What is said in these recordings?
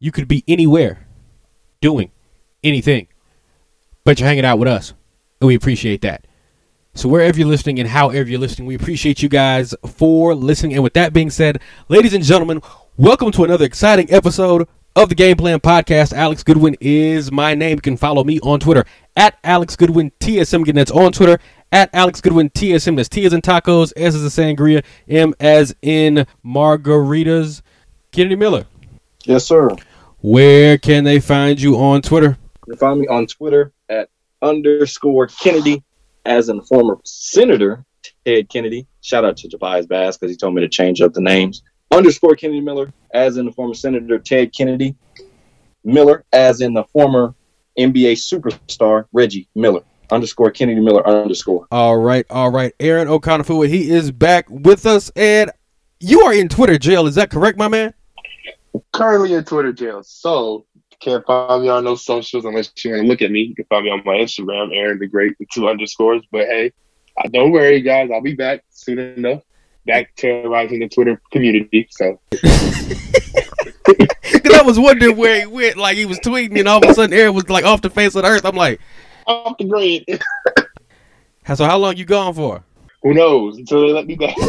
You could be anywhere doing anything, but you're hanging out with us, and we appreciate that. So wherever you're listening and however you're listening, we appreciate you guys for listening. And with that being said, ladies and gentlemen, welcome to another exciting episode of the Game Plan Podcast. Alex Goodwin is my name. You can follow me on Twitter at Alex Goodwin TSM. Again, that's on Twitter at Alex Goodwin TSM. That's T as in tacos, S as in sangria, M as in margaritas. Kennedy Miller. Yes, sir. Where can they find you on Twitter? You can find me on Twitter at _Kennedy, as in former Senator Ted Kennedy. Shout out to Tobias Bass because he told me to change up the names. _Kennedy Miller, as in the former Senator Ted Kennedy. Miller, as in the former NBA superstar Reggie Miller. _Kennedy Miller _. All right. Aaron O'Connor, he is back with us, and you are in Twitter jail. Is that correct, my man? Currently in Twitter jail, so can't find me on those socials unless you want to look at me. You can find me on my Instagram, Aaron the Great, with 2 underscores. But hey, don't worry, guys. I'll be back soon enough. Back terrorizing the Twitter community. So, because I was wondering where he went. Like he was tweeting, and all of a sudden, Aaron was like off the face of the earth. I'm like, off the grid. So how long you gone for? Who knows? Until they let me back.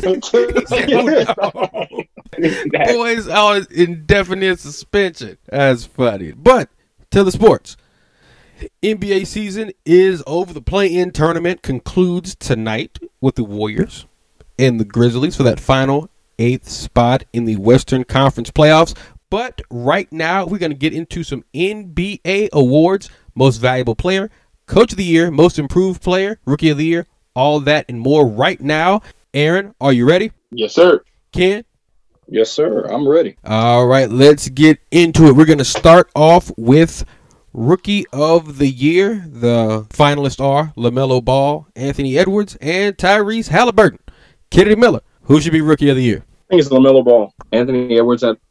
Boys on indefinite suspension. That's funny. But to the sports. NBA season is over. The play-in tournament concludes tonight with the Warriors and the Grizzlies for that final 8th spot in the Western Conference playoffs. But right now, we're going to get into some NBA awards. Most valuable player, coach of the year, most improved player, rookie of the year, all that and more right now. Aaron, are you ready? Yes, sir. Ken? Yes, sir. I'm ready. All right, let's get into it. We're going to start off with Rookie of the Year. The finalists are LaMelo Ball, Anthony Edwards, and Tyrese Halliburton. Kennedy Miller, who should be Rookie of the Year? I think it's LaMelo Ball. Anthony Edwards had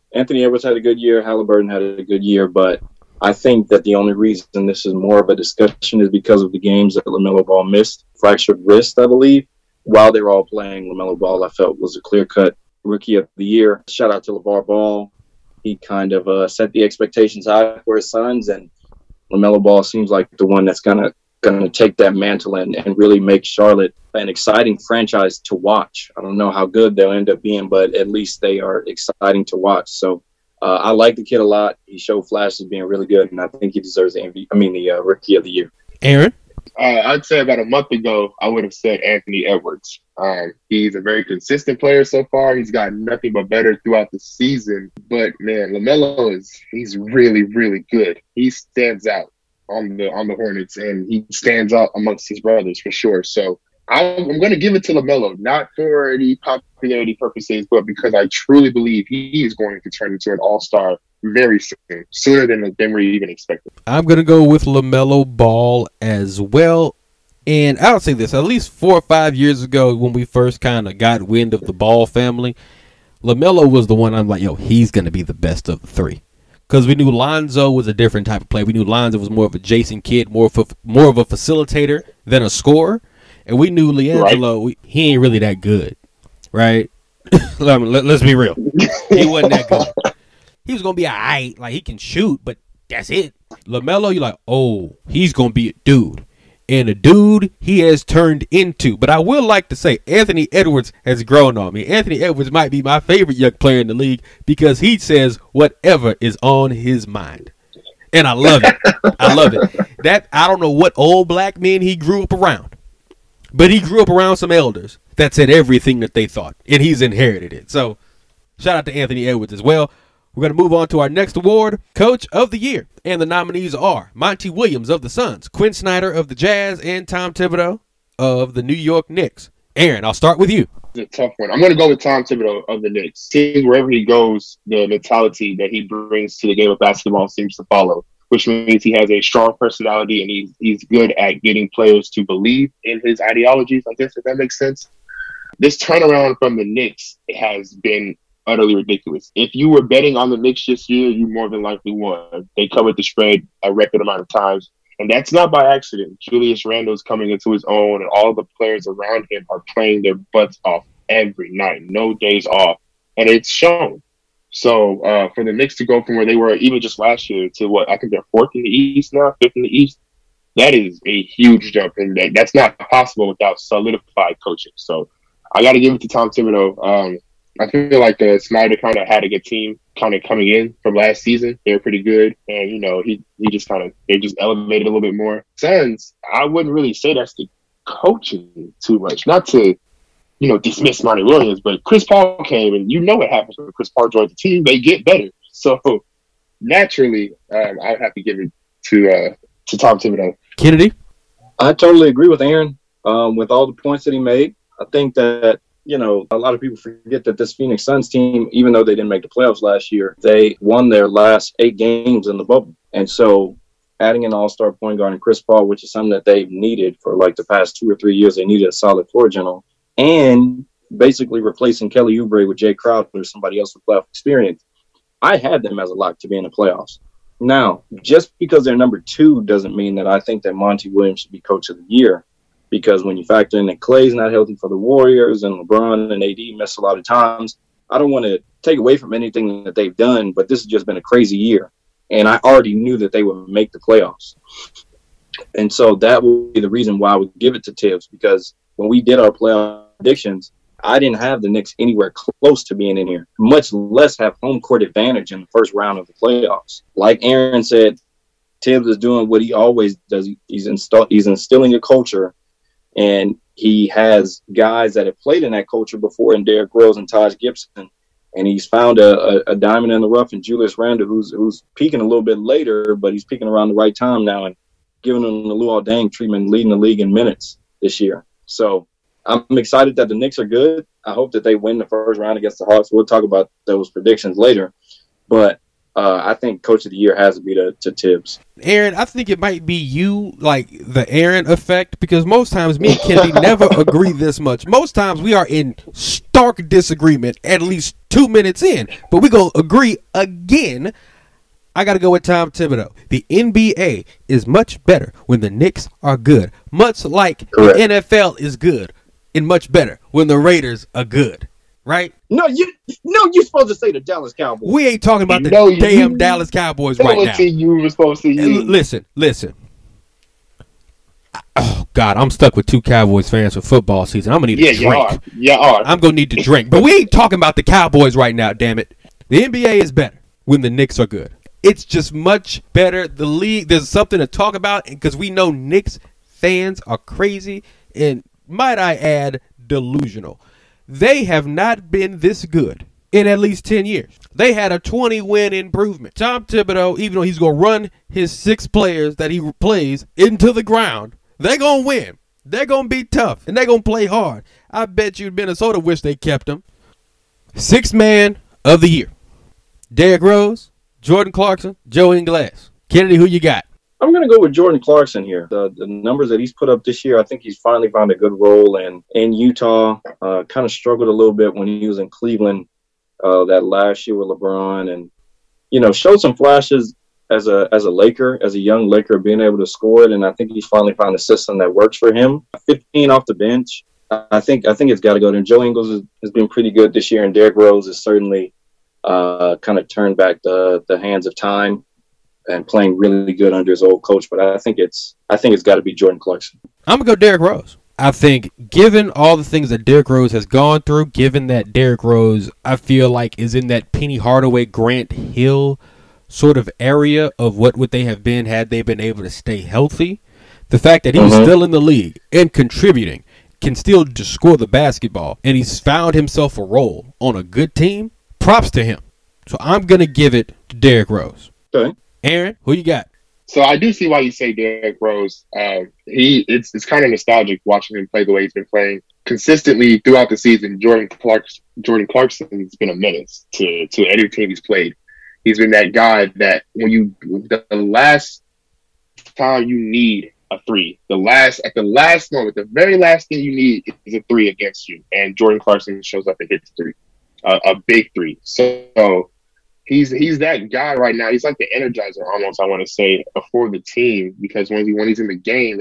a good year. Halliburton had a good year, but I think that the only reason this is more of a discussion is because of the games that LaMelo Ball missed. Fractured wrist, I believe. While they were all playing, LaMelo Ball, I felt, was a clear-cut Rookie of the Year. Shout out to LeVar Ball. He kind of set the expectations high for his sons, and LaMelo Ball seems like the one that's gonna take that mantle and really make Charlotte an exciting franchise to watch. I don't know how good they'll end up being, but at least they are exciting to watch. So I like the kid a lot. He showed flashes of being really good, and I think he deserves the Rookie of the Year. Aaron? I'd say about a month ago, I would have said Anthony Edwards. He's a very consistent player so far. He's gotten nothing but better throughout the season. But, man, LaMelo he's really, really good. He stands out on the Hornets, and he stands out amongst his brothers for sure. So I'm going to give it to LaMelo, not for any popularity purposes, but because I truly believe he is going to turn into an all-star very soon, sooner than we even expected. I'm going to go with LaMelo Ball as well. And I'll say this, at least 4 or 5 years ago when we first kind of got wind of the Ball family, LaMelo was the one I'm like, he's going to be the best of the three. Because we knew Lonzo was a different type of player. We knew Lonzo was more of a Jason Kidd, more of a facilitator than a scorer. And we knew LiAngelo, he ain't really that good, right? Let's be real. He wasn't that good. He was going to be all right. Like, he can shoot, but that's it. LaMelo, you're like, he's going to be a dude. And a dude he has turned into. But I will like to say Anthony Edwards has grown on me. Anthony Edwards might be my favorite young player in the league because he says whatever is on his mind. And I love it. I love it. I don't know what old black men he grew up around. But he grew up around some elders that said everything that they thought. And he's inherited it. So shout out to Anthony Edwards as well. We're going to move on to our next award, Coach of the Year. And the nominees are Monty Williams of the Suns, Quinn Snyder of the Jazz, and Tom Thibodeau of the New York Knicks. Aaron, I'll start with you. It's a tough one. I'm going to go with Tom Thibodeau of the Knicks. Seems wherever he goes, the mentality that he brings to the game of basketball seems to follow, which means he has a strong personality and he's good at getting players to believe in his ideologies, I guess, if that makes sense. This turnaround from the Knicks has been utterly ridiculous. If you were betting on the Knicks this year, you more than likely won. They covered the spread a record amount of times, and that's not by accident. Julius Randle's coming into his own, and all the players around him are playing their butts off every night, no days off, and it's shown. So for the Knicks to go from where they were even just last year to what I think they're fourth in the East now, fifth in the East, that is a huge jump, and that's not possible without solidified coaching. So I got to give it to Tom Thibodeau. I feel like Snyder kind of had a good team kind of coming in from last season. They were pretty good, and he just they just elevated a little bit more. Suns, I wouldn't really say that's the coaching too much. Not to dismiss Monty Williams, but Chris Paul came, and what happens when Chris Paul joins the team. They get better. So naturally, I would have to give it to Tom Thibodeau. Kennedy? I totally agree with Aaron with all the points that he made. I think that, a lot of people forget that this Phoenix Suns team, even though they didn't make the playoffs last year, they won their last 8 games in the bubble. And so adding an all-star point guard and Chris Paul, which is something that they've needed for like the past 2 or 3 years, they needed a solid floor general. And basically replacing Kelly Oubre with Jay Crowder or somebody else with playoff experience. I had them as a lock to be in the playoffs. Now, just because they're number 2 doesn't mean that I think that Monty Williams should be coach of the year, because when you factor in that Klay's not healthy for the Warriors and LeBron and AD miss a lot of times, I don't want to take away from anything that they've done, but this has just been a crazy year. And I already knew that they would make the playoffs. And so that would be the reason why I would give it to Tibbs, because when we did our playoff predictions, I didn't have the Knicks anywhere close to being in here, much less have home court advantage in the first round of the playoffs. Like Aaron said, Tibbs is doing what he always does. He's instilling a culture, and he has guys that have played in that culture before in Derrick Rose and Taj Gibson, and he's found a diamond in the rough in Julius Randle, who's peaking a little bit later, but he's peaking around the right time now and giving him the Luol Deng treatment, leading the league in minutes this year. So I'm excited that the Knicks are good. I hope that they win the first round against the Hawks. We'll talk about those predictions later. But I think Coach of the Year has to be to Tibbs. Aaron, I think it might be you, like the Aaron effect, because most times me and Kennedy never agree this much. Most times we are in stark disagreement at least 2 minutes in, but we're going to agree again. I got to go with Tom Thibodeau. The NBA is much better when the Knicks are good, much like Correct. The NFL is good and much better when the Raiders are good, right? No, you're supposed to say the Dallas Cowboys. We ain't talking about the damn Dallas Cowboys right now. You were supposed to use. Listen. Oh, God, I'm stuck with 2 Cowboys fans for football season. I'm going to need a drink. You are. I'm going to need to drink. But we ain't talking about the Cowboys right now, damn it. The NBA is better when the Knicks are good. It's just much better. The league, there's something to talk about because we know Knicks fans are crazy and, might I add, delusional. They have not been this good in at least 10 years. They had a 20-win improvement. Tom Thibodeau, even though he's going to run his 6 players that he plays into the ground, they're going to win. They're going to be tough, and they're going to play hard. I bet you Minnesota wish they kept him. 6th man of the year. Derrick Rose, Jordan Clarkson, Joe Ingles. Kennedy, who you got? I'm going to go with Jordan Clarkson here. The numbers that he's put up this year, I think he's finally found a good role in Utah. Kind of struggled a little bit when he was in Cleveland that last year with LeBron, and showed some flashes as a Laker, as a young Laker, being able to score it. And I think he's finally found a system that works for him. 15 off the bench. I think it's got to go there. Joe Ingles has been pretty good this year, and Derrick Rose has certainly kind of turned back the hands of time and playing really good under his old coach. But I think it's got to be Jordan Clarkson. I'm going to go Derrick Rose. I think given all the things that Derrick Rose has gone through, given that Derrick Rose, I feel like, is in that Penny Hardaway, Grant Hill sort of area of what would they have been had they been able to stay healthy. The fact that he's still in the league and contributing, can still just score the basketball, and he's found himself a role on a good team, props to him. So I'm going to give it to Derrick Rose. Okay. Aaron, who you got? So I do see why you say Derrick Rose. It's kind of nostalgic watching him play the way he's been playing consistently throughout the season. Jordan Clarkson has been a menace to every team he's played. He's been that guy that the last time you need a 3, at the last moment, the very last thing you need is a 3 against you, and Jordan Clarkson shows up and hits 3, a big 3. So. He's that guy right now. He's like the energizer almost, I want to say, for the team, because when he's in the game,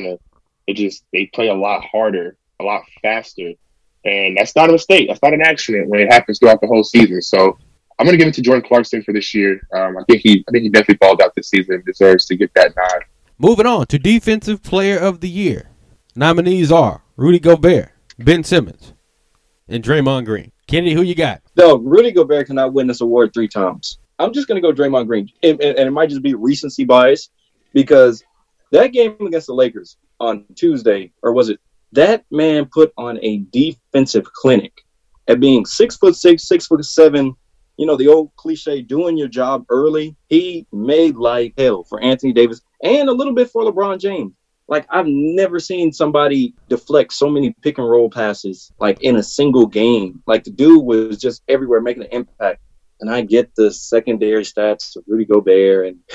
they play a lot harder, a lot faster. And that's not a mistake. That's not an accident when it happens throughout the whole season. So I'm going to give it to Jordan Clarkson for this year. I think he definitely balled out this season and deserves to get that nod. Moving on to Defensive Player of the Year. Nominees are Rudy Gobert, Ben Simmons, and Draymond Green. Kennedy, who you got? No, Rudy Gobert cannot win this award 3 times. I'm just going to go Draymond Green. And it might just be recency bias because that game against the Lakers on Tuesday, or was it, that man put on a defensive clinic at being 6'6", 6'7", the old cliche, doing your job early. He made life hell for Anthony Davis and a little bit for LeBron James. Like, I've never seen somebody deflect so many pick and roll passes, like, in a single game. Like, the dude was just everywhere making an impact. And I get the secondary stats of Rudy Gobert, and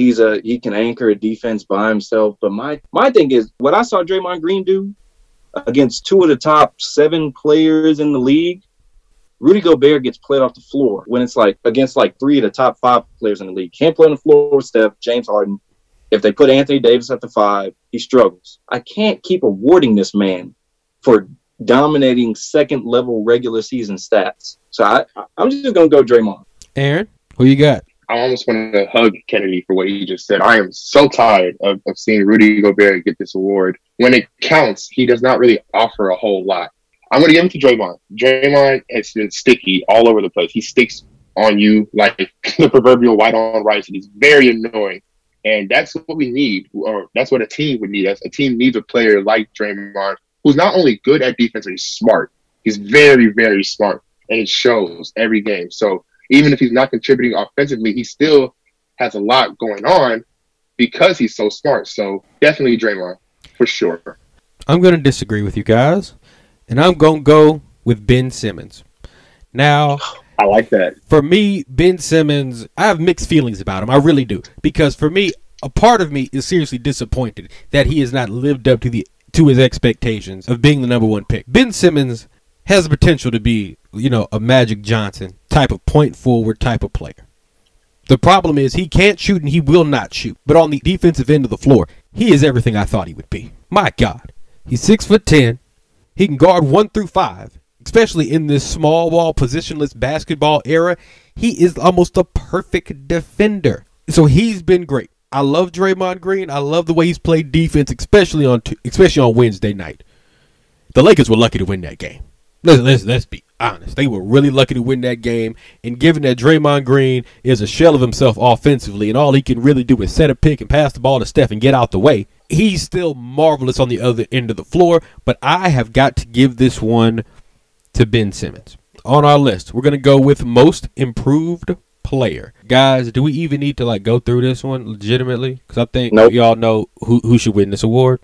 he can anchor a defense by himself. But my thing is, what I saw Draymond Green do against 2 of the top 7 players in the league, Rudy Gobert gets played off the floor when it's like against like 3 of the top 5 players in the league. Can't play on the floor with Steph, James Harden. If they put Anthony Davis at the 5, he struggles. I can't keep awarding this man for dominating second-level regular season stats. So I'm just going to go Draymond. Aaron, who you got? I almost wanted to hug Kennedy for what he just said. I am so tired of seeing Rudy Gobert get this award. When it counts, he does not really offer a whole lot. I'm going to give it to Draymond. Draymond has been sticky all over the place. He sticks on you like the proverbial white on rice, and he's very annoying. And that's what we need, or that's what a team would need. A team needs a player like Draymond, who's not only good at defense, but he's smart. He's very, very smart, and it shows every game. So even if he's not contributing offensively, he still has a lot going on because he's so smart. So definitely Draymond, for sure. I'm going to disagree with you guys, and I'm going to go with Ben Simmons. Now, I like that. For me, Ben Simmons, I have mixed feelings about him. I really do. Because for me, a part of me is seriously disappointed that he has not lived up to his expectations of being the number 1 pick. Ben Simmons has the potential to be, a Magic Johnson type of point forward type of player. The problem is he can't shoot and he will not shoot. But on the defensive end of the floor, he is everything I thought he would be. My God. He's 6'10". He can guard 1 through 5. Especially in this small ball, positionless basketball era, he is almost a perfect defender. So he's been great. I love Draymond Green. I love the way he's played defense, especially on Wednesday night. The Lakers were lucky to win that game. Let's be honest. They were really lucky to win that game. And given that Draymond Green is a shell of himself offensively, and all he can really do is set a pick and pass the ball to Steph and get out the way, he's still marvelous on the other end of the floor. But I have got to give this one to Ben Simmons. On our list, we're going to go with most improved player. Guys, do we even need to go through this one legitimately? Because I think y'all know who should win this award.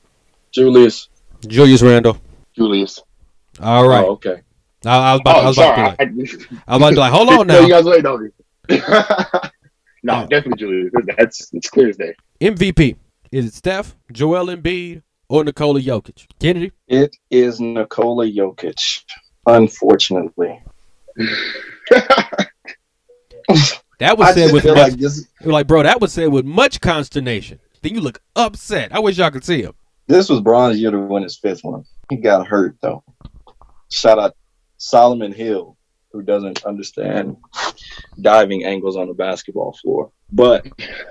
Julius Randle. Julius. All right. Oh, okay. I was about to be like, hold on now. You guys wait on me. No, definitely Julius. It's clear as day. MVP. Is it Steph, Joel Embiid, or Nikola Jokic? Kennedy? It is Nikola Jokic, unfortunately. That was said with much, bro, that was said with much consternation. Then you look upset. I wish y'all could see him. This was Bron's year to win his 5th one. He got hurt, though. Shout out Solomon Hill, who doesn't understand diving angles on the basketball floor. But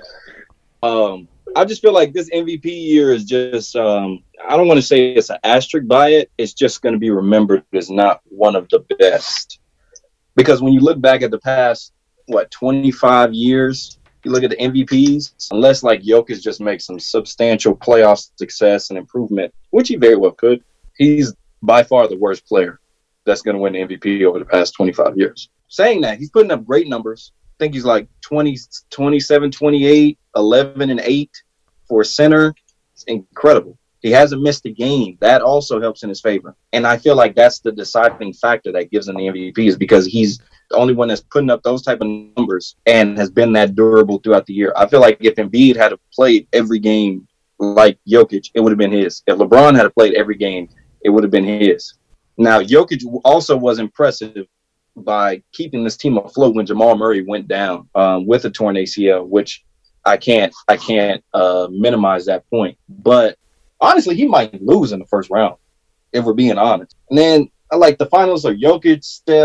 I just feel like this MVP year is just, I don't want to say it's an asterisk by it. It's just going to be remembered as not one of the best. Because when you look back at the past, 25 years, you look at the MVPs, unless Jokic just makes some substantial playoff success and improvement, which he very well could, he's by far the worst player that's going to win the MVP over the past 25 years. Saying that, he's putting up great numbers. I think he's 20, 27, 28, 11, and 8 for a center. It's incredible. He hasn't missed a game. That also helps in his favor. And I feel like that's the deciding factor that gives him the MVP is because he's the only one that's putting up those type of numbers and has been that durable throughout the year. I feel like if Embiid had played every game like Jokic, it would have been his. If LeBron had played every game, it would have been his. Now, Jokic also was impressive by keeping this team afloat when Jamal Murray went down with a torn ACL, which I can't minimize that point. But honestly, he might lose in the first round, if we're being honest. And then the finals are Jokic, Steph,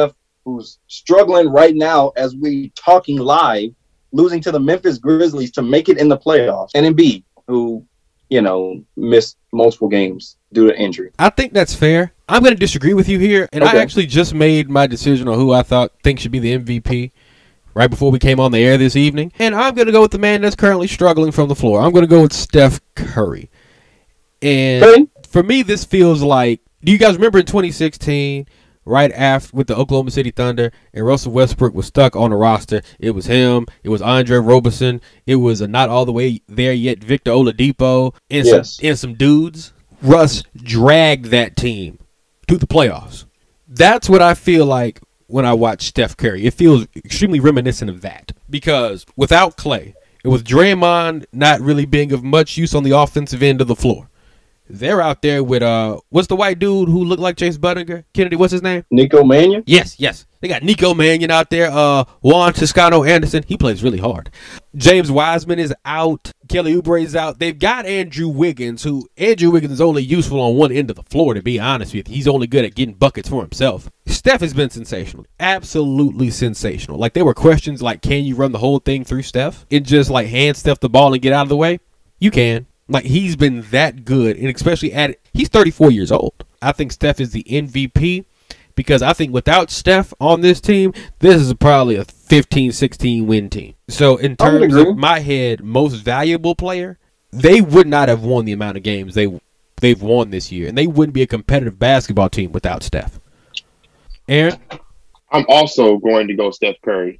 who's struggling right now as we talking live, losing to the Memphis Grizzlies to make it in the playoffs, and Embiid, who, missed multiple games due to injury. I think that's fair. I'm going to disagree with you here, and okay. I actually just made my decision on who I think should be the MVP right before we came on the air this evening, and I'm going to go with the man that's currently struggling from the floor. I'm going to go with Steph Curry. And for me, this feels like, do you guys remember in 2016, right after with the Oklahoma City Thunder, and Russell Westbrook was stuck on the roster? It was him. It was Andre Roberson. It was a not all the way there yet Victor Oladipo and some dudes. Russ dragged that team to the playoffs. That's what I feel like when I watch Steph Curry. It feels extremely reminiscent of that, because without Klay, and with Draymond not really being of much use on the offensive end of the floor, they're out there with, what's the white dude who looked like Chase Budinger? Kennedy, what's his name? Nico Mannion? Yes. They got Nico Mannion out there. Juan Toscano Anderson, he plays really hard. James Wiseman is out. Kelly Oubre is out. They've got Andrew Wiggins, is only useful on one end of the floor, to be honest with you. He's only good at getting buckets for himself. Steph has been sensational. Absolutely sensational. Like, there were questions like, can you run the whole thing through Steph and just, like, hand Steph the ball and get out of the way? You can. Like, he's been that good, and especially he's 34 years old. I think Steph is the MVP, because I think without Steph on this team, this is probably a 15-16 win team. So in terms of my head, most valuable player, they would not have won the amount of games they've won this year, and they wouldn't be a competitive basketball team without Steph. Aaron? I'm also going to go Steph Curry.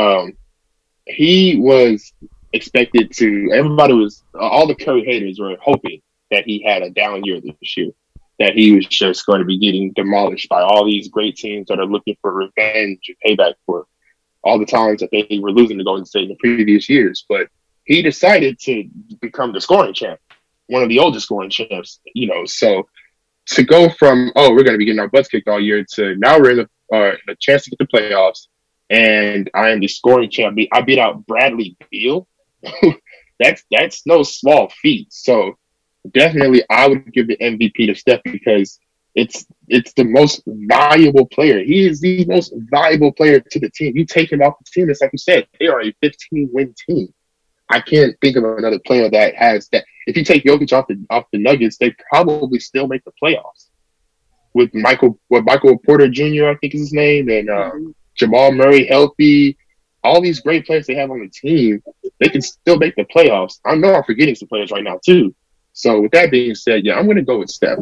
He was expected to, all the Curry haters were hoping that he had a down year this year, that he was just going to be getting demolished by all these great teams that are looking for revenge and payback for all the times that they were losing to Golden State in the previous years. But he decided to become the scoring champ, one of the oldest scoring champs, so to go from, we're going to be getting our butts kicked all year, to now we're in the chance to get the playoffs, and I am the scoring champ. I beat out Bradley Beal. That's no small feat. So definitely I would give the MVP to Steph, because it's the most valuable player. He is the most valuable player to the team. You take him off the team, it's like you said, they are a 15-win team. I can't think of another player that has that. If you take Jokic off the Nuggets, they probably still make the playoffs. With Michael Porter Jr., I think is his name, and Jamal Murray healthy, all these great players they have on the team, they can still make the playoffs. I know I'm forgetting some players right now too. So with that being said, I'm going to go with Steph.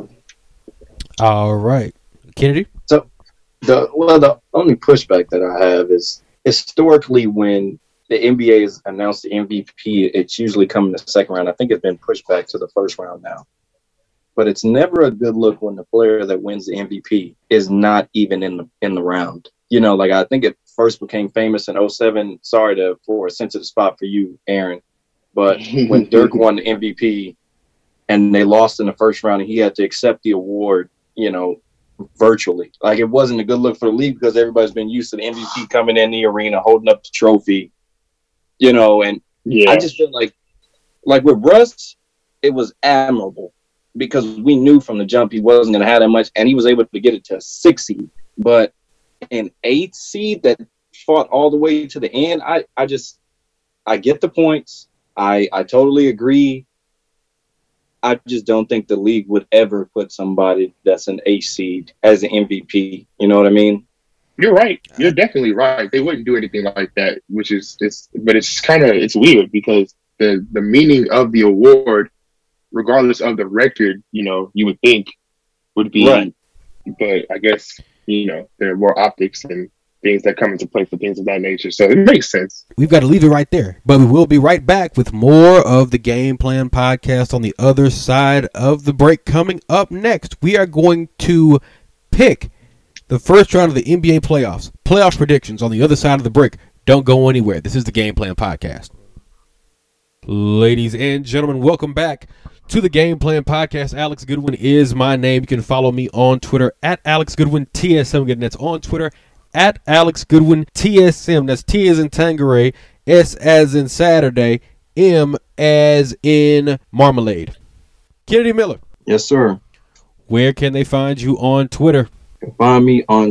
All right, Kennedy. So the only pushback that I have is, historically when the NBA has announced the MVP, it's usually come in the second round. I think it's been pushed back to the first round now. But it's never a good look when the player that wins the MVP is not even in the round. I think it first became famous in 2007. Sorry for a sensitive spot for you, Aaron. But when Dirk won the MVP and they lost in the first round and he had to accept the award, virtually. Like, it wasn't a good look for the league, because everybody's been used to the MVP coming in the arena, holding up the trophy, and I just feel like with Russ, it was admirable, because we knew from the jump he wasn't going to have that much, and he was able to get it to a 6 seed. But an 8 seed that fought all the way to the end, I get the points. I totally agree. I just don't think the league would ever put somebody that's an 8 seed as an MVP. You know what I mean? You're right. You're definitely right. They wouldn't do anything like that, but it's weird, because the meaning of the award, regardless of the record, you would think would be right. But I guess, there are more optics and things that come into play for things of that nature. So it makes sense. We've got to leave it right there. But we will be right back with more of the Game Plan Podcast on the other side of the break. Coming up next, we are going to pick the first round of the NBA playoffs. Playoff predictions on the other side of the break. Don't go anywhere. This is the Game Plan Podcast. Ladies and gentlemen, welcome back to the Game Plan Podcast. Alex Goodwin is my name. You can follow me on Twitter at Alex Goodwin TSM. Again, that's on Twitter at Alex Goodwin TSM. That's T as in Tanqueray, S as in Saturday, M as in Marmalade. Kennedy Miller. Yes, sir. Where can they find you on Twitter? You can find me on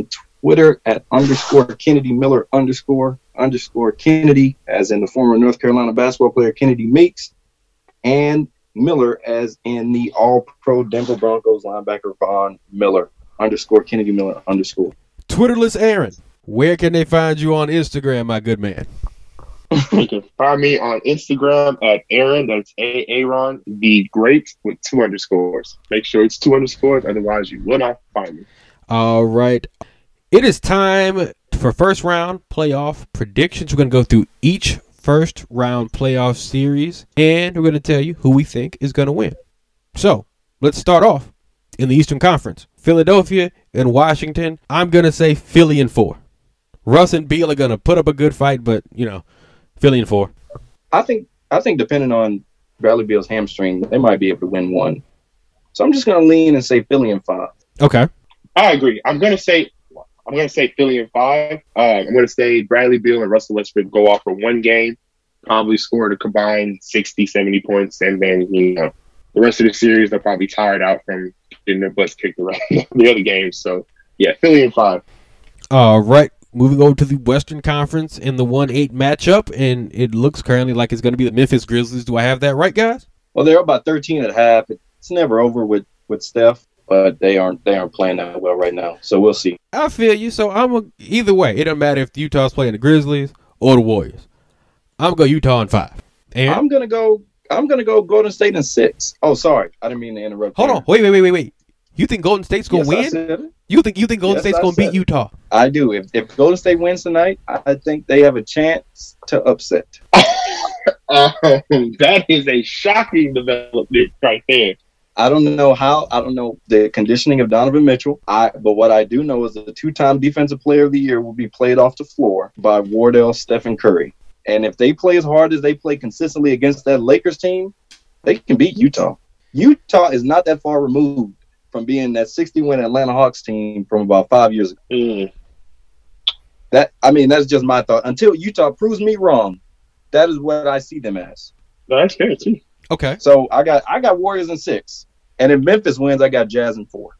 Twitter at _Kennedy Miller _ Kennedy, as in the former North Carolina basketball player Kennedy Meeks, and Miller as in the All-Pro Denver Broncos linebacker Von Miller _ Kennedy Miller _ Twitterless Aaron, where can they find you on Instagram, my good man? You can find me on Instagram at Aaron, that's Aaron the Great with 2 underscores. Make sure it's 2 underscores, otherwise you will not find me. All right. It is time for first round playoff predictions. We're going to go through each first round playoff series, and we're going to tell you who we think is going to win. So let's start off in the Eastern Conference. Philadelphia and Washington. I'm going to say Philly in 4. Russ and Beal are going to put up a good fight, but, Philly in 4. I think depending on Bradley Beal's hamstring, they might be able to win 1. So I'm just going to lean and say Philly in 5. Okay. I agree. I'm going to say Philly in 5. I'm going to say Bradley Beal and Russell Westbrook go off for 1 game, probably score a combined 60, 70 points, and then, the rest of the series, they're probably tired out from getting their butts kicked around the other games. So, yeah, Philly in 5. All right. Moving over to the Western Conference in the 1-8 matchup, and it looks currently like it's going to be the Memphis Grizzlies. Do I have that right, guys? Well, they're about 13 at half. It's never over with Steph, but they aren't playing that well right now. So we'll see. I feel you. So either way, it doesn't matter if Utah's playing the Grizzlies or the Warriors. I'm gonna go Utah in 5. And I'm gonna go Golden State in 6. Oh, sorry, I didn't mean to interrupt. Hold on, wait. You think Golden State's gonna win? You think Golden State's gonna beat Utah? I do. If Golden State wins tonight, I think they have a chance to upset. That is a shocking development right there. I don't know the conditioning of Donovan Mitchell. But what I do know is that the 2-time Defensive Player of the Year will be played off the floor by Wardell Stephen Curry. And if they play as hard as they play consistently against that Lakers team, they can beat Utah. Utah is not that far removed from being that 60-win Atlanta Hawks team from about 5 years ago. That's just my thought. Until Utah proves me wrong, that is what I see them as. No, that's fair too. Okay. So I got Warriors in 6. And if Memphis wins, I got Jazz in 4.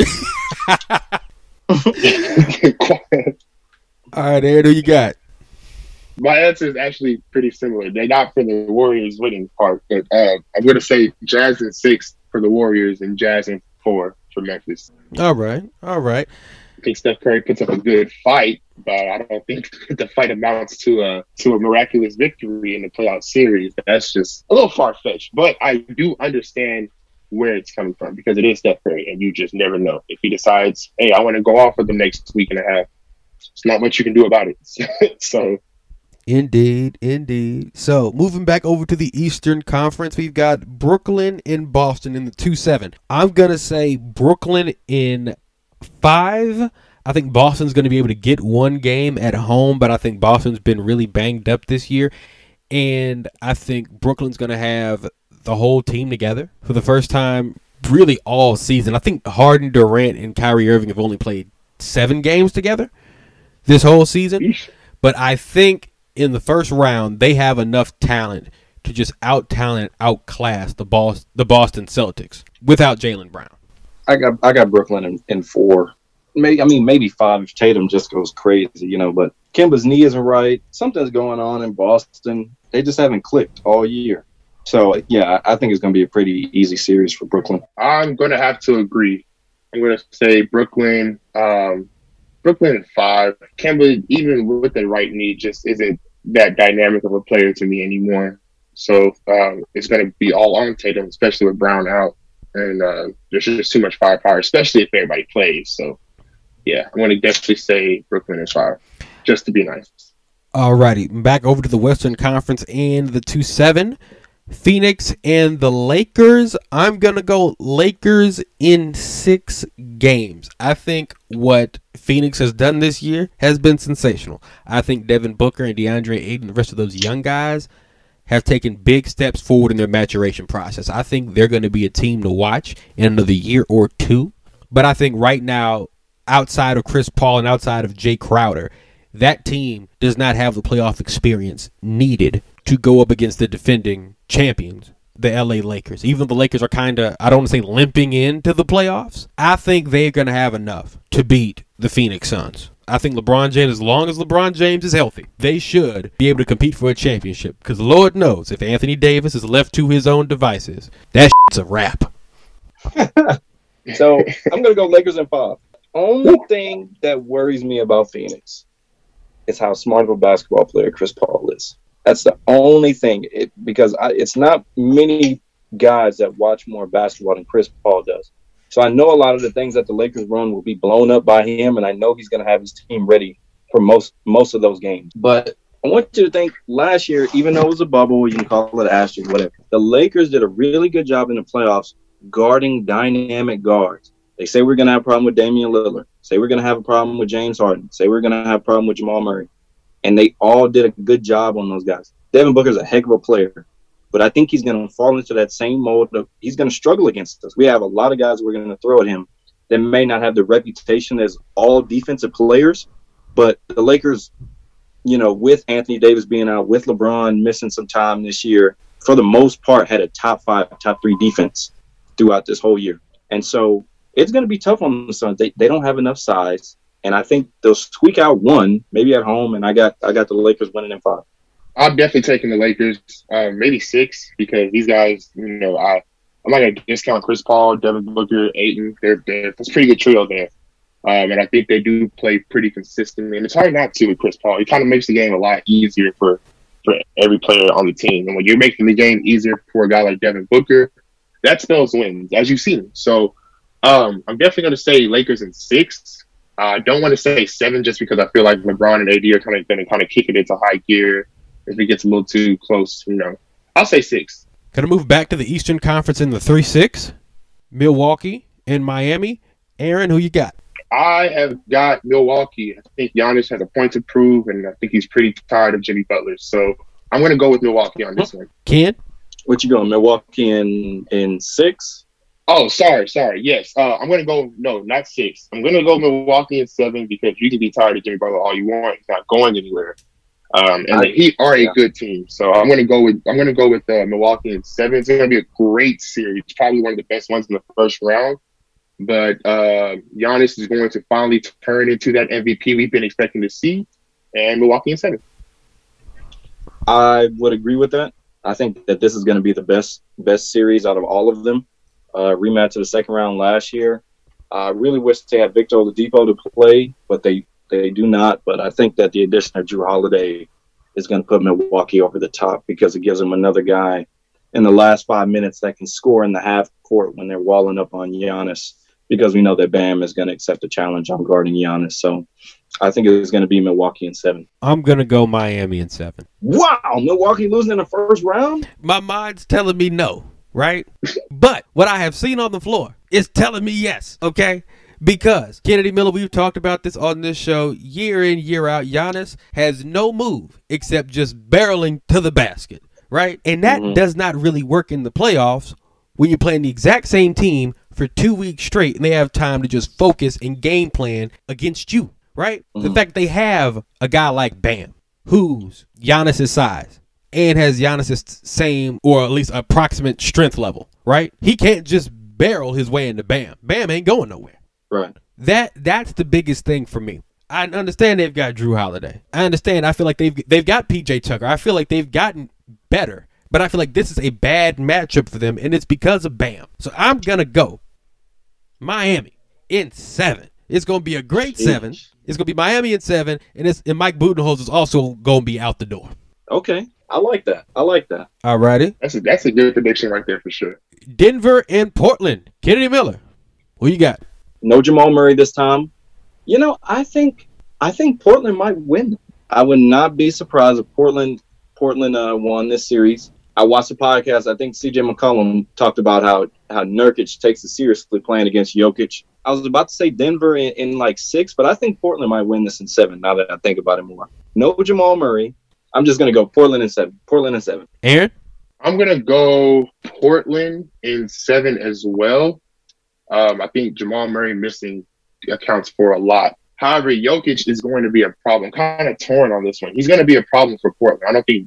All right, Aaron, who you got? My answer is actually pretty similar. They're not for the Warriors winning part, but I'm going to say Jazz in 6 for the Warriors and Jazz in 4 for Memphis. All right. I think Steph Curry puts up a good fight, but I don't think the fight amounts to a miraculous victory in the playoff series. That's just a little far-fetched, but I do understand where it's coming from because it is Steph Curry, and you just never know. If he decides, hey, I want to go off for the next week and a half, it's not much you can do about it. So. Indeed. So, moving back over to the Eastern Conference, we've got Brooklyn and Boston in the 2-7. I'm going to say Brooklyn in 5. I think Boston's going to be able to get 1 game at home, but I think Boston's been really banged up this year. And I think Brooklyn's going to have the whole team together for the first time really all season. I think Harden, Durant, and Kyrie Irving have only played 7 games together this whole season. But I think in the first round, they have enough talent to just outclass the Boston Celtics without Jaylen Brown. I got Brooklyn in 4. Maybe 5 if Tatum just goes crazy, but Kemba's knee isn't right. Something's going on in Boston. They just haven't clicked all year. So, yeah, I think it's going to be a pretty easy series for Brooklyn. I'm going to have to agree. I'm going to say Brooklyn in 5. Kemba, even with the right knee, just isn't that dynamic of a player to me anymore. So it's going to be all on Tatum, especially with Brown out. And there's just too much firepower, especially if everybody plays. So, yeah, I'm going to definitely say Brooklyn in 5, just to be nice. All righty. Back over to the Western Conference and the 2-7. Phoenix and the Lakers. I'm going to go Lakers in 6 games. I think what Phoenix has done this year has been sensational. I think Devin Booker and DeAndre Ayton, the rest of those young guys, have taken big steps forward in their maturation process. I think they're going to be a team to watch in another year or 2. But I think right now, outside of Chris Paul and outside of Jay Crowder, that team does not have the playoff experience needed to go up against the defending champions, the LA Lakers. Even the Lakers are kind of, I don't want to say limping into the playoffs. I think they're going to have enough to beat the Phoenix Suns. I think LeBron James, as long as LeBron James is healthy, they should be able to compete for a championship. Because Lord knows, if Anthony Davis is left to his own devices, that shit's a wrap. So I'm going to go Lakers in 5. Only thing that worries me about Phoenix is how smart of a basketball player Chris Paul is. That's the only thing. Because it's not many guys that watch more basketball than Chris Paul does. So I know a lot of the things that the Lakers run will be blown up by him, and I know he's going to have his team ready for most of those games. But I want you to think last year, even though it was a bubble, you can call it asterisk, whatever, the Lakers did a really good job in the playoffs guarding dynamic guards. They say we're going to have a problem with Damian Lillard. Say we're going to have a problem with James Harden. Say we're going to have a problem with Jamal Murray. And they all did a good job on those guys. Devin Booker's a heck of a player. But I think he's going to fall into that same mold of he's going to struggle against us. We have a lot of guys we're going to throw at him that may not have the reputation as all defensive players. But the Lakers, with Anthony Davis being out, with LeBron missing some time this year, for the most part, had a top 5, top 3 defense throughout this whole year. And so it's going to be tough on the Suns. They don't have enough size. And I think they'll squeak out one, maybe at home. And I got the Lakers winning in 5. I'm definitely taking the Lakers, maybe 6, because these guys, I'm not going to discount Chris Paul, Devin Booker, Ayton. That's a pretty good trio there. And I think they do play pretty consistently. And it's hard not to with Chris Paul. He kind of makes the game a lot easier for every player on the team. And when you're making the game easier for a guy like Devin Booker, that spells wins, as you've seen. So I'm definitely going to say Lakers in 6. I don't want to say 7 just because I feel like LeBron and AD are going to kick it into high gear if it gets a little too close. I'll say 6. Gonna move back to the Eastern Conference in the 3-6. Milwaukee and Miami. Aaron, who you got? I have got Milwaukee. I think Giannis has a point to prove, and I think he's pretty tired of Jimmy Butler. So I'm going to go with Milwaukee on this one. Ken? What you going, Milwaukee in 6? Oh, sorry. Yes. I'm going to go, no, not 6. I'm going to go Milwaukee in 7 because you can be tired of Jimmy Butler all you want. He's not going anywhere. And the Heat are a good team. So I'm going to go with Milwaukee in 7. It's going to be a great series. Probably one of the best ones in the first round. But Giannis is going to finally turn into that MVP we've been expecting to see. And Milwaukee in 7. I would agree with that. I think that this is going to be the best series out of all of them. Rematch of the second round last year. I really wish they had Victor Oladipo to play, but they do not. But I think that the addition of Jrue Holiday is going to put Milwaukee over the top because it gives them another guy in the last 5 minutes that can score in the half court when they're walling up on Giannis, because we know that Bam is going to accept a challenge on guarding Giannis. So I think it's going to be Milwaukee in 7. I'm going to go Miami in 7. Wow, Milwaukee losing in the first round? My mind's telling me no, right? But what I have seen on the floor is telling me yes, okay? Because Kennedy Miller, we've talked about this on this show year in, year out. Giannis has no move except just barreling to the basket, right? And that does not really work in the playoffs when you're playing the exact same team for 2 weeks straight and they have time to just focus and game plan against you, right? The fact they have a guy like Bam, who's Giannis' size and has Giannis' same or at least approximate strength level, right? He can't just barrel his way into Bam. Bam ain't going nowhere. Right. That's the biggest thing for me. I understand they've got Jrue Holiday. I understand. I feel like they've got PJ Tucker. I feel like they've gotten better. But I feel like this is a bad matchup for them, and it's because of Bam. So I'm going to go Miami in 7. It's going to be a great 7. It's going to be Miami in 7, and Mike Budenholzer is also going to be out the door. Okay. I like that. All righty. That's a good prediction right there for sure. Denver and Portland. Kennedy Miller. Who you got? No Jamal Murray this time. I think Portland might win. I would not be surprised if Portland won this series. I watched the podcast. I think CJ McCollum talked about how Nurkic takes it seriously playing against Jokic. I was about to say Denver in like 6, but I think Portland might win this in 7 now that I think about it more. No Jamal Murray. I'm just going to go Portland in 7. Aaron? I'm going to go Portland in 7 as well. I think Jamal Murray missing accounts for a lot. However, Jokic is going to be a problem. I'm kind of torn on this one. He's going to be a problem for Portland. I don't think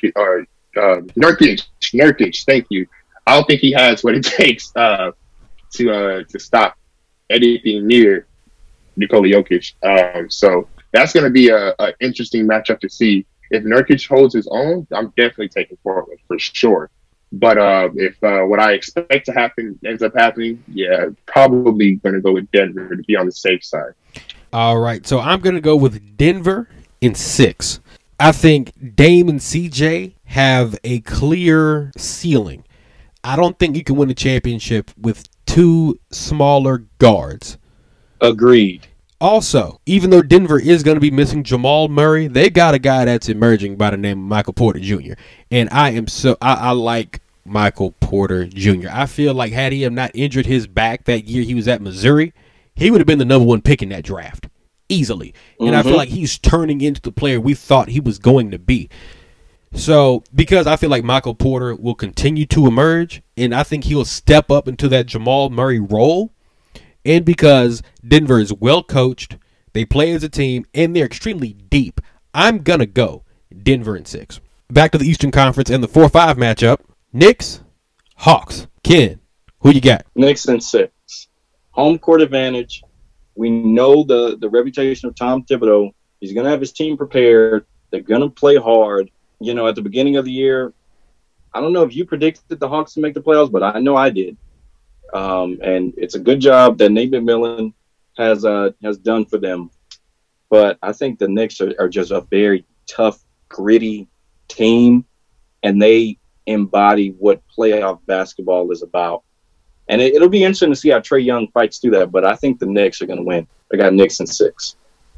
Nurkic, thank you. I don't think he has what it takes to stop anything near Nikola Jokic. So that's going to be a interesting matchup to see. If Nurkic holds his own, I'm definitely taking Portland for sure. But if what I expect to happen ends up happening, yeah, probably going to go with Denver to be on the safe side. All right, so I'm going to go with Denver in 6. I think Dame and CJ have a clear ceiling. I don't think you can win a championship with 2 smaller guards. Agreed. Also, even though Denver is going to be missing Jamal Murray, they got a guy that's emerging by the name of Michael Porter Jr. And I like Michael Porter Jr. I feel like had he have not injured his back that year he was at Missouri, he would have been the number 1 pick in that draft easily. And I feel like he's turning into the player we thought he was going to be. So, because I feel like Michael Porter will continue to emerge, and I think he'll step up into that Jamal Murray role, and because Denver is well coached, they play as a team, and they're extremely deep, I'm going to go Denver in 6. Back to the Eastern Conference and the 4-5 matchup. Knicks, Hawks. Ken, who you got? Knicks in 6. Home court advantage. We know the reputation of Tom Thibodeau. He's going to have his team prepared. They're going to play hard. You know, at the beginning of the year, I don't know if you predicted the Hawks to make the playoffs, but I know I did. And it's a good job that Nate McMillan has done for them. But I think the Knicks are just a very tough, gritty team, and they embody what playoff basketball is about. And it'll be interesting to see how Trae Young fights through that, but I think the Knicks are going to win. I got Knicks in 6.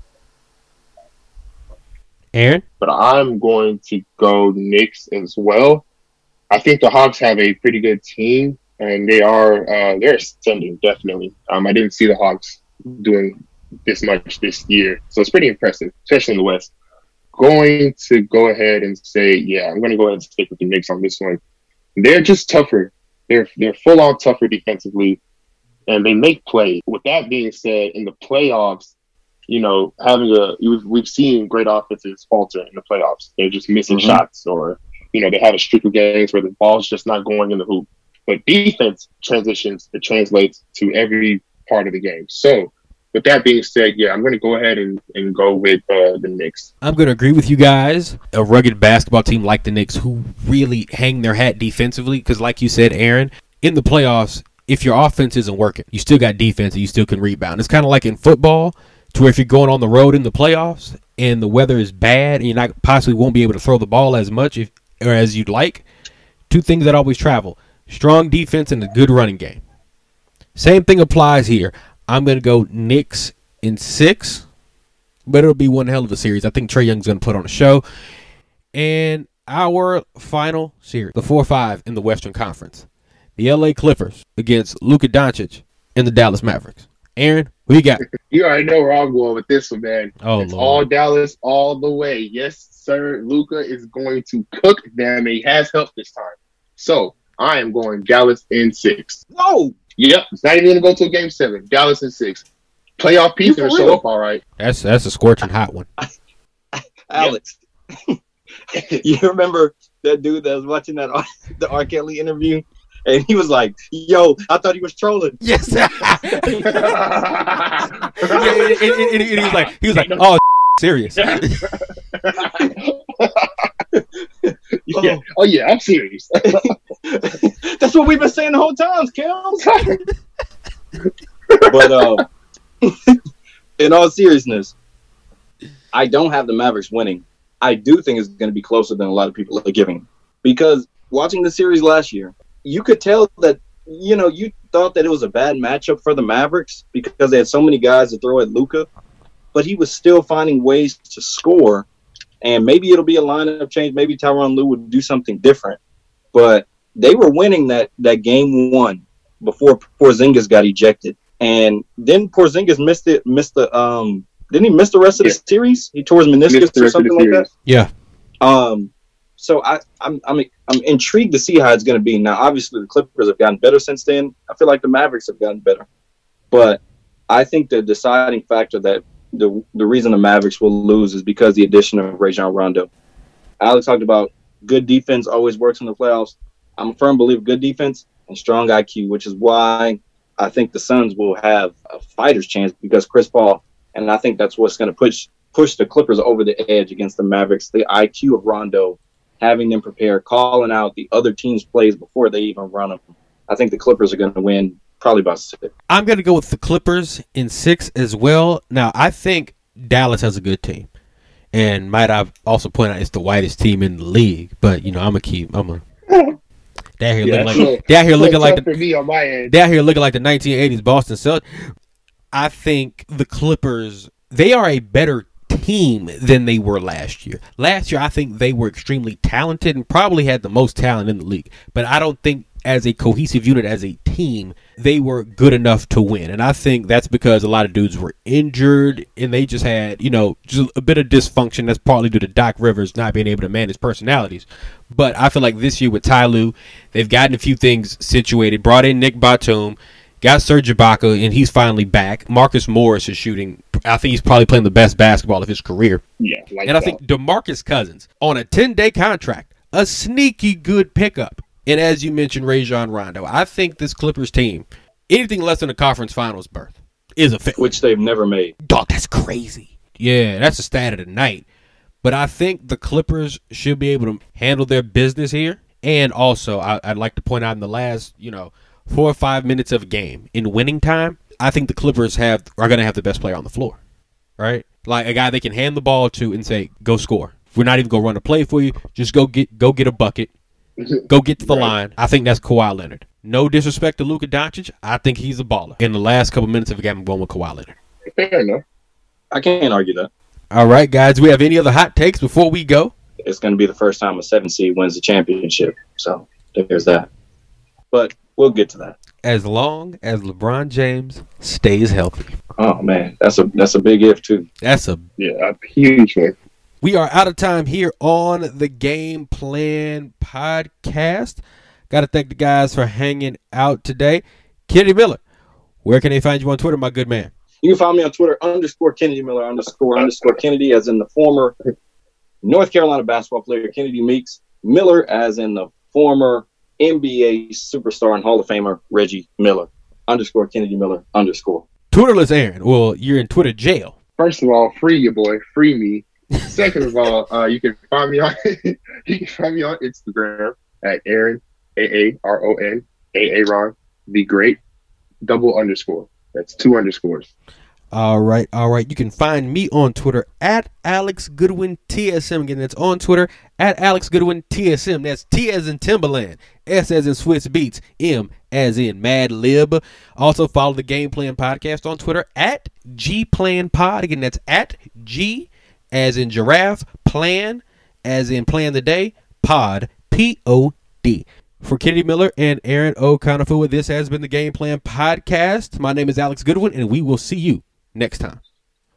Aaron? But I'm going to go Knicks as well. I think the Hawks have a pretty good team, and they're ascending, definitely. I didn't see the Hawks doing this much this year, so it's pretty impressive, especially in the West. Going to go ahead and say, yeah, I'm going to go ahead and stick with the Knicks on this one. They're just tougher. They're full on tougher defensively, and they make plays. With that being said, in the playoffs, you know, we've seen great offenses falter in the playoffs. They're just missing shots, or they have a streak of games where the ball's just not going in the hoop. But defense it translates to every part of the game. So, with that being said, yeah, I'm going to go ahead and go with the Knicks. I'm going to agree with you guys. A rugged basketball team like the Knicks who really hang their hat defensively because, like you said, Aaron, in the playoffs, if your offense isn't working, you still got defense and you still can rebound. It's kind of like in football to where if you're going on the road in the playoffs and the weather is bad and you possibly won't be able to throw the ball as much or as you'd like, 2 things that always travel: strong defense and a good running game. Same thing applies here. I'm going to go Knicks in 6, but it'll be one hell of a series. I think Trae Young's going to put on a show. And our final series, the 4-5 in the Western Conference, the LA Clippers against Luka Doncic and the Dallas Mavericks. Aaron, who you got? You already know where I'm going with this one, man. It's all Dallas all the way. Yes, sir. Luka is going to cook them, and he has helped this time. So I am going Dallas in 6. Whoa! Yep, it's not even going to go to a game 7. Dallas in 6. Playoff piece going to show up all right. That's a scorching hot one. Alex, you remember that dude that was watching the R. Kelly interview? And he was like, yo, I thought he was trolling. Yes. And he was like, oh, serious. Yeah. Oh, yeah, I'm serious. That's what we've been saying the whole time, Kel. But in all seriousness, I don't have the Mavericks winning. I do think it's going to be closer than a lot of people are giving. Because watching the series last year, you could tell that, you thought that it was a bad matchup for the Mavericks because they had so many guys to throw at Luka, but he was still finding ways to score. And maybe it'll be a lineup change. Maybe Tyronn Lue would do something different. But they were winning that game 1 before Porzingis got ejected. And then Porzingis didn't he miss the rest of the series? He tore his meniscus or something like that? Yeah. So I'm intrigued to see how it's going to be. Now, obviously, the Clippers have gotten better since then. I feel like the Mavericks have gotten better. But I think the deciding factor that the reason the Mavericks will lose is because the addition of Rajon Rondo. Alex talked about good defense always works in the playoffs. I'm a firm believer of good defense and strong IQ, which is why I think the Suns will have a fighter's chance because Chris Paul And I think that's what's going to push the Clippers over the edge against the Mavericks. The IQ of Rondo, having them prepare, calling out the other team's plays before they even run them. I think the Clippers are going to win probably by 6. I'm going to go with the Clippers in 6 as well. Now, I think Dallas has a good team. And might I also point out it's the whitest team in the league. But, you know, down here looking like the 1980s Boston Celtics. I think the Clippers, they are a better team than they were last year. Last year, I think they were extremely talented and probably had the most talent in the league. But I don't think as a cohesive unit, as a team, they were good enough to win. And I think that's because a lot of dudes were injured and they just had, you know, just a bit of dysfunction. That's partly due to Doc Rivers not being able to manage personalities. But I feel like this year with Ty Lue, they've gotten a few things situated, brought in Nick Batum, got Serge Ibaka, and he's finally back. Marcus Morris is shooting. I think he's probably playing the best basketball of his career. Yeah. And I think DeMarcus Cousins on a 10-day contract, a sneaky good pickup. And as you mentioned, Rajon Rondo, I think this Clippers team, anything less than a conference finals berth, is a failure. Which they've never made. Dog, that's crazy. Yeah, that's a stat of the night. But I think the Clippers should be able to handle their business here. And also, I'd like to point out in the last, 4 or 5 minutes of a game, in winning time, I think the Clippers are going to have the best player on the floor. Right? Like a guy they can hand the ball to and say, go score. We're not even going to run a play for you. Just go get a bucket. Go get to the line. I think that's Kawhi Leonard. No disrespect to Luka Doncic. I think he's a baller. In the last couple minutes of the game, I'm going with Kawhi Leonard. Fair enough. I can't argue that. All right, guys. Do we have any other hot takes before we go? It's going to be the first time a 7 seed wins the championship. So there's that. But we'll get to that. As long as LeBron James stays healthy. Oh, man. That's a big if, too. That's a huge one. We are out of time here on the Game Plan Podcast. Got to thank the guys for hanging out today. Kennedy Miller, where can they find you on Twitter, my good man? You can find me on Twitter, _Kennedy Miller, __ Kennedy, as in the former North Carolina basketball player, Kennedy Meeks. Miller, as in the former NBA superstar and Hall of Famer, Reggie Miller, _ Kennedy Miller, _. Twitterless Aaron. Well, you're in Twitter jail. First of all, free your boy. Free me. Second of all, you can find me on Instagram at Aaron AARON Aaron the Great _. That's 2 underscores. All right. You can find me on Twitter at Alex Goodwin TSM. Again, that's on Twitter at Alex Goodwin TSM. That's T as in Timberland, S as in Swiss Beats, M as in Mad Lib. Also follow the Game Plan Podcast on Twitter at GPlanPod. Again, that's at G as in giraffe, plan as in plan the day, pod, P-O-D. For Kennedy Miller and Aaron O'Connor, this has been the Game Plan Podcast. My name is Alex Goodwin, and we will see you next time.